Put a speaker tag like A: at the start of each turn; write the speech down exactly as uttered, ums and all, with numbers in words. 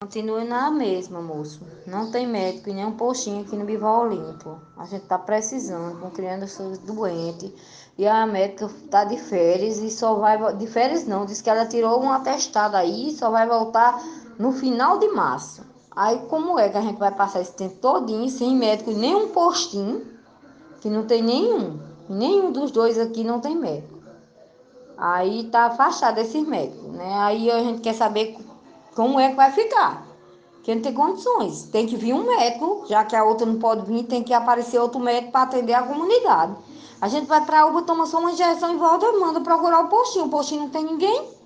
A: Continue na mesma, moço. Não tem médico e nem um postinho aqui no Bival Olímpio. A gente tá precisando, com crianças doentes. E a médica tá de férias e só vai... vo- De férias não, disse que ela tirou um atestado aí e só vai voltar no final de março. Aí como é que a gente vai passar esse tempo todinho sem médico e nem um postinho? Que não tem nenhum. Nenhum dos dois aqui não tem médico. Aí tá afastado esses médicos, né? Aí a gente quer saber como é que vai ficar. Porque não tem condições. Tem que vir um médico, já que a outra não pode vir, tem que aparecer outro médico para atender a comunidade. A gente vai para a U B A, toma só uma injeção e volta, manda procurar o postinho. O postinho não tem ninguém.